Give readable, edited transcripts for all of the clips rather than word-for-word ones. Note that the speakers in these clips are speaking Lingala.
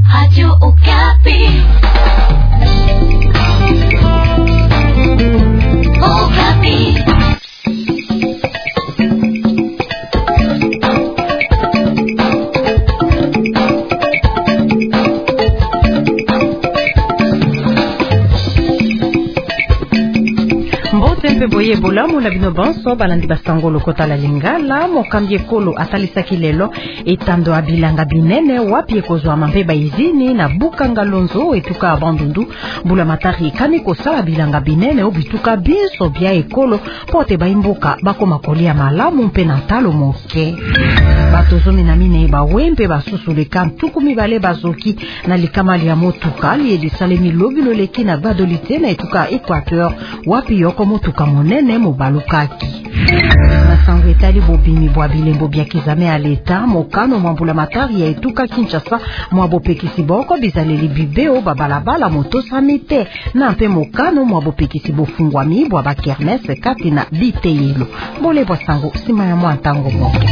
Radio Okapi. Okapi. Mbote boye bolamu na bino banso balandi basango lokota la lingala mokambi ekolo atalisaki lelo etando abilanga binene wapi ekozwa mampe baizini na bukanga lonzo etuka abandundu bula matari kani kosala bilanga binene obituka biso bia ekolo pote baimboka bakoma kolia malamu mpe na talo moke batozomi na mine bawempe basusu leka ntukumi bale bazoki na likamali ya motuka liedisalemi lobi loleki na badolite na etuka Equateur wapi yoko motuka monene mobalukaki masango etali bobimi bwa bilembo bya kizame aleta mokano mwambula matari ya etuka Kinshasa mwabopekisi boko bizaleli bibeo babalabala moto samite na mpe mokano mwabopekisi bofungwami bwa bakermese kati na biteyelo bole bwa sango sima ya mwantango moke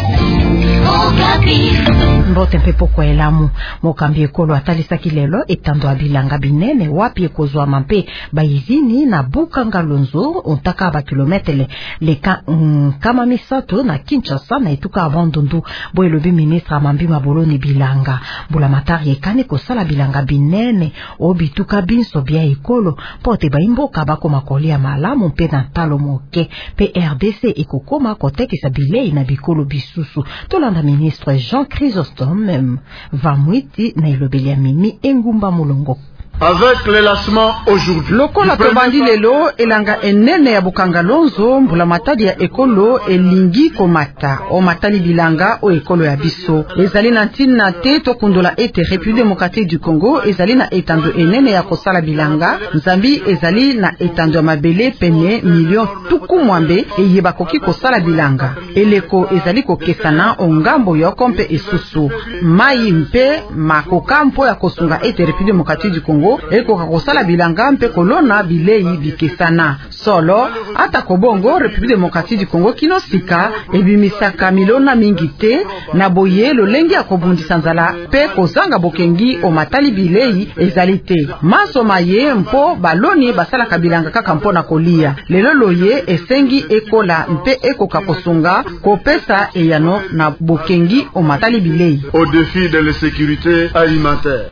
mbote mpe poko elamu mokambi ekolo atalisaki lelo etando abilanga binene wapi ekozwa mampe baizini na bukanga lonzo ontaka ba kilometre leka kama misato na Kinshasa na etuka abandundu boelobi ministre amambi maboloni bilanga bula matari ekane kosala bilanga binene obituka binso bia ekolo pote baimboka bakoma kolia malamu mpe na talo moke PRDC ekokoma kotekisa bilei na bikolo bisusu tolanda ministre Jean Chrysostome Vamwiti na ilobeli ya mimi engumba mulongo. Avec le lancement aujourd'hui. Lokola tobandi lelo elanga enene ya bukanga lonzo mbula matadi ya ekolo elingi komata o matali bilanga o ekolo ya biso ezali na ntina te tokundola ete République démocratique du Congo ezali na etando enene ya kosala bilanga nzambi ezali na etando ya mabele pene million tuku mwambe eyeba koki kosala bilanga eleko ezali kokesana ongambo yoko mpe esusu mai mpe makokampo ya kosunga ete République démocratique du Congo eko kakosala bilanga mpe kolona bilei bikesana solo ata kobongo République démocratique du Congo kino sika ebimisaka milona mingi te na boye lolenge ya kobundisa nzala mpe kozanga bokengi o matali bilei ezali te maso maye mpo baloni basalaka bilanga kaka mpo na kolia lelo loye esengi ekola mpe ekoka kosunga kopesa eyano na bokengi o matali bilei au défi de la sécurité alimentaire.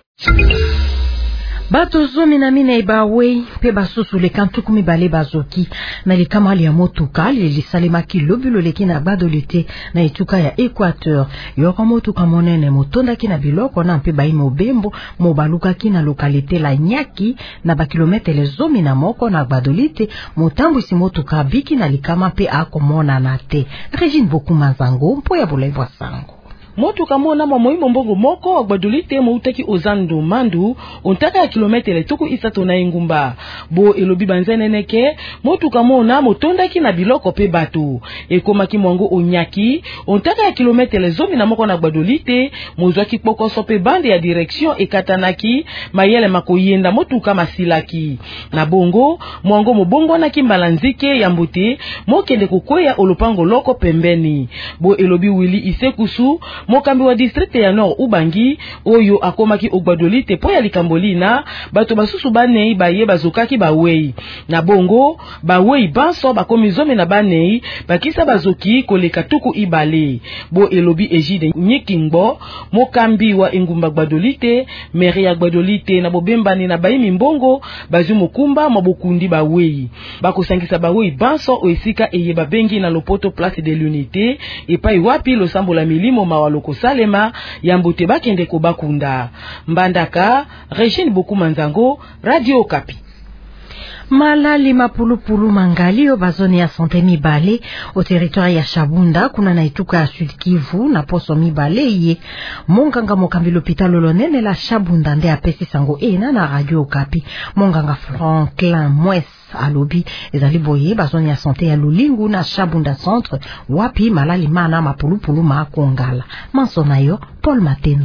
Bato zomi na mine ibawe pe basusu le kantukumi bale bazoki na likamali ya motuka lisalemaki lobulo leki na badolite na etuka ya Equateur yoko motuka monene motondaki na biloko na mpe bayi mobembo mobalukaki na lokalite la Nyaki na bakilometre zomi na moko na badolite motambwisi motuka biki na likama mpe akomona na te Regine Bokuma Zango mpo ya bulaibwa sango motuka mona moimo mbongo moko gbadolite moutaki ozando mandu ontaka ya kilometre tuku isato na engumba bo elobi banzeneneke motuka mona motondaki na biloko pe bato ekomaki mwango onyaki ontaka ya kilometre zomi na moko na gbadolite mozwaki pokoso pe bande ya direction ekatanaki mayele makoyenda motuka masilaki na bongo mwango mobongo na kimbala nzike ya mbote mokende kokwea olopango loko pembeni bo elobi Willy Isekusu mokambi wa district ya Nord Ubangi oyo akomaki ogbadolite po ya likambolina bato basusu banei baye bazokaki bawei na bongo bawei banso bakomi zome na banei bakisa bazoki koleka tuku ibale bo elobi Ejide Nyikingbo mokambi wa engumba gbadolite meri ya gbadolite na bobembani na bayi mimbongo bazu mokumba mabokundi bawei bakosangisa bawei banso oesika eyeba bengi na lopoto place de l'unité epai wapi losambola milimo mawalo kosalema yambote bakende ko bakunda mbandaka Regine Bokuma Nzango Radio Okapi. Malali mapulupulu mangalio bazoni ya sante mibale au territoire ya Shabunda kuna na ituka ya Sud Kivu na poso mibale ye monganga mokambi l'hôpital lonene la Shabunda nde apesi sango ena na Radio Okapi monganga Franklin Mwes alobi ezali boye bazoni ya sante ya Lulingu na Shabunda centre wapi malali mana mapulupulu makongala mansona yo Paul Matendo.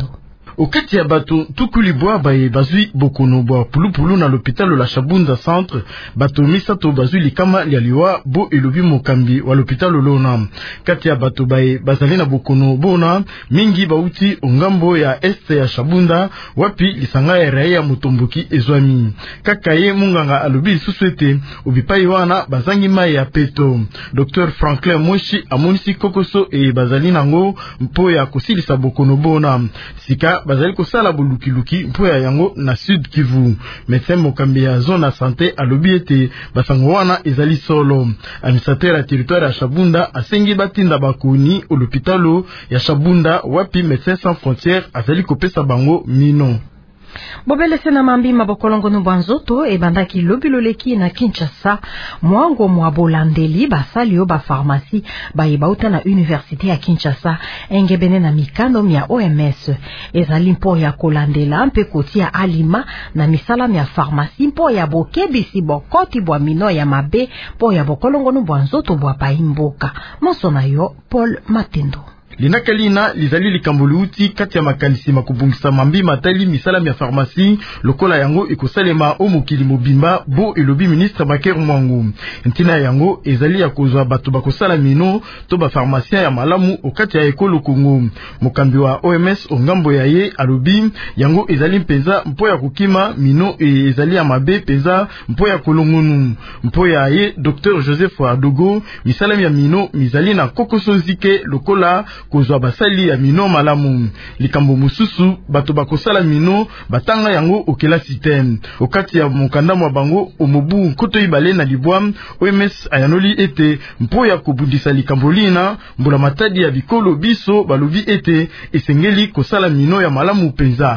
Okati ya bato tukulibwa baye bazwi bokono bwa pulupulu na l'hôpital la Shabunda centre bato misato bazwi likama lialiwa bo elobi mokambi wa l'hôpital lona. Kati ya bato baye bazali na bokono bona mingi bauti ongambo ya este ya Shabunda wapi lisanga ya raia mutomboki ezwami. Kakaye munganga alobi suswete obipai wana bazangi mai ya peto. Dr Franklin Moshi amonisi kokoso e bazali nango mpo ya kosilisa bokono bona. Sika bazali kosala bulukiluki mpo ya yango na Sud Kivu. Médecin mokambi ya zone ya santé alobi ete basango wana ezali solo. Administrateur ya territoire ya Shabunda asengi batinda bakuni au l'hôpital ya Shabunda wapi Médecins Sans Frontières azali kopesa bango mino. Bobele sena mambi mabokolongo nubwanzoto ebandaki lobiloleki na Kinshasa mwango mwa bolandeli basali yo ba pharmacie bayebauta na université ya Kinshasa engebene na mikano ya OMS ezali mpo ya kolandela mpe kotia alima na misala ya pharmacie mpo ya bokebisi bokoti bwa mino ya mabe mpo ya bokolongo nubwanzoto bwa paimboka mosona yo Paul Matendo. Linakalina lizali likambuluti kati ya makanisi makubungisa mambi matali misala ya pharmacie lokola yango ekosalema o mokili mobimba bo elobi ministre Baker Mwangu. Ntina yango ezali ya kozwa bato bakosala mino to ba pharmacien ya malamu okati ya ekolo Kongo. Mokambi wa OMS ongambo ya ye alobi yango ezali mpenza mpo ya kukima mino ezali ya mabe penza mpo ya kolongonu. Mpo ya ye Dr Joseph Adogo misala ya mino mizali na kokoso zike lokola kozwa basali ya mino malamu. Likambo mususu bato bakosala mino batanga yango okela système. Okati ya mokanda mwa bango omobu nkoto ibale na libwa OMS ayanoli ete mpo ya kobundisa likambo lina mbula matadi ya bikolo biso balobi ete esengeli kosala mino ya malamu penza.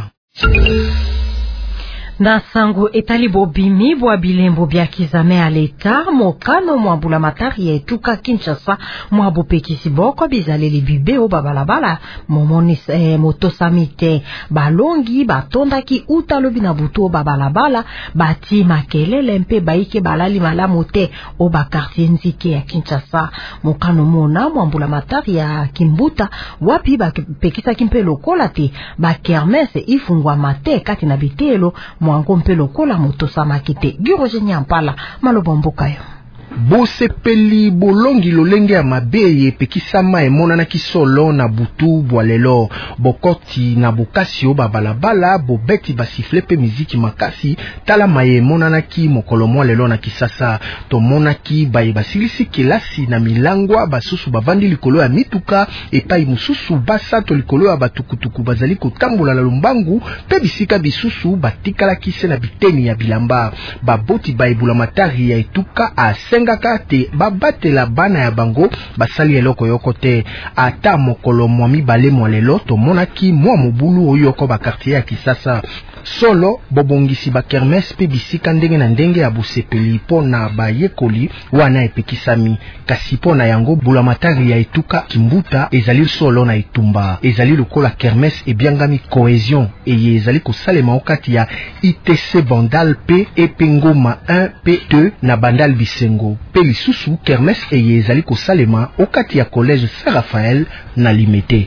Na sango etali bobimi bwa bilembo bya kizame ya leta mokano mwambula matari ya etuka Kinshasa mwabu pekisi boko bizaleli bibeo babalabala momonis motosamite balongi batondaki utalobi na buto babalabala bati makelele mpe baike balali malamu te o ba quartier nzike ya Kinshasa mokano mona mwambula matari ya Kimbuta wapi ba pekisa kimpe lokola te ba kermesse ifungwa mate kati na bitelo mwango mpelo kola moto samakite Giroje Nyampala malobomboka yo. Bosepeli bolongi lolenge ya mabeye pekisama emonana kisolo na butu bwalelo bokoti na bokasio babalabala bobeti basifle pe miziki makasi tala maye emonana ki mokolo mwa lelo na Kisasa tomona ki baye basilisi kelasi na milangwa basusu bavandi likolo ya mituka epai mususu basato likolo ya batukutuku bazali kotambola na lombangu pe bisika bisusu batikala kise na biteni ya bilamba baboti baibula matari ya etuka a ngakate babatela bana ya bango basali eloko yoko te ata mokolo mwa mibale mwa lelo tomonaki mwa mobulu oyoko ba quartier ya Kisasa solo bobongisi ba kermesse pe bisika ndenge na ndenge ya bosepeli po na bayekoli wana epekisami kasi po na yango bulamatari ya etuka Kimbuta ezali solo na etumba ezali lokola kermesse ebiangami cohésion eye ezali kosalema okati ya ITC Bandal pe epengoma 1 P2 na Bandal Bisengo pe lisusu kermesse eye ezali kosalema okati ya collège Saint-Raphaël na Limete.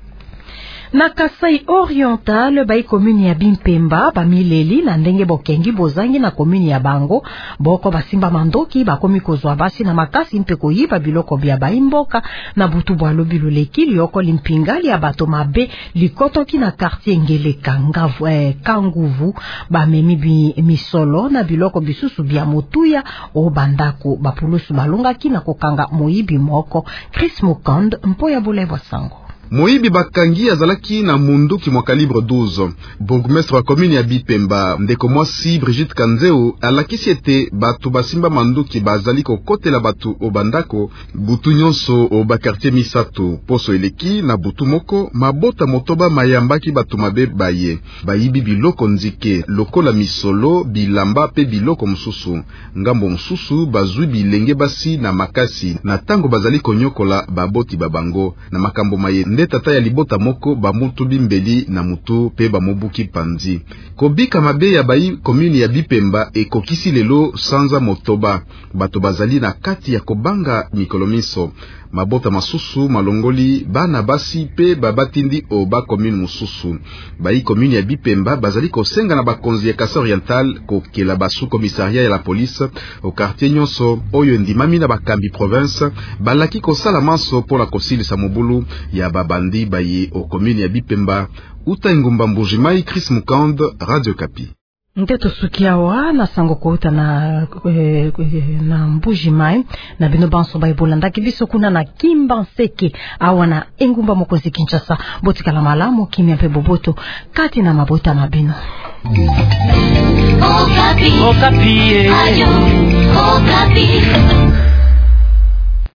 Na Kasai Oriental bai commune ya Bimpemba bamileli na ndenge bokengi bozangi na commune ya Bango boko basimba mandoki bakomi kozwa basi na makasi mpe koyiba biloko bya baimboka na butu bwa lobiloleki lioko limpingali ya bato mabe likotoki na quartier ngele kanguvu bamemi misolo na biloko bisusu bya motuya o bandako bapulusu balongaki na kokanga moyibi moko Chris Mukand mpo ya bolevo sango. Moibi bakangi azalaki na munduki mwa calibre 12. Bourgmestre wa commune ya Bipemba ndeko mwasi Brigitte Kanzeo alakisi ete batu basimba manduki bazali kokotela batu obandako butu nyonso o ba quartier misato poso eleki na butu moko mabota motoba mayambaki batu mabe baye bayibi biloko nzike lokola misolo bilamba pe biloko mususu ngambo mususu bazwi bilenge basi na makasi na tango bazali konyokola baboti babango na makambo maye nde tata ya libota moko bamutu bimbeli na mutu pe bamobuki panzi kobika mabe ya bayi commune ya Bipemba ekokisi lelo sanza motoba bato bazali na kati ya kobanga mikolo miso mabota masusu malongoli bana basi pe babatindi o ba commune mususu bayi commune ya Bipemba bazali kosenga na bakonzi ya Kasai Oriental kokela basu commissariat ya la police au quartier nyonso oyo ndimami na bakambi province balaki kosala manso pour la kosilisa mobulu ya babandi bayi o commune ya Bipemba. Uta Ngumba Mbujimai, Chris Mukand, Radio Kapi. Nteto sukiawa na sango kouta na Mbujimai na bino banso baibolanda kibiso kuna na Kimba Nseke awana Engumba Mokonzi Kinshasa botikala malamu kimya pe boboto kati na mabota mabino. Okapi. Okapi. Ayo. Okapi.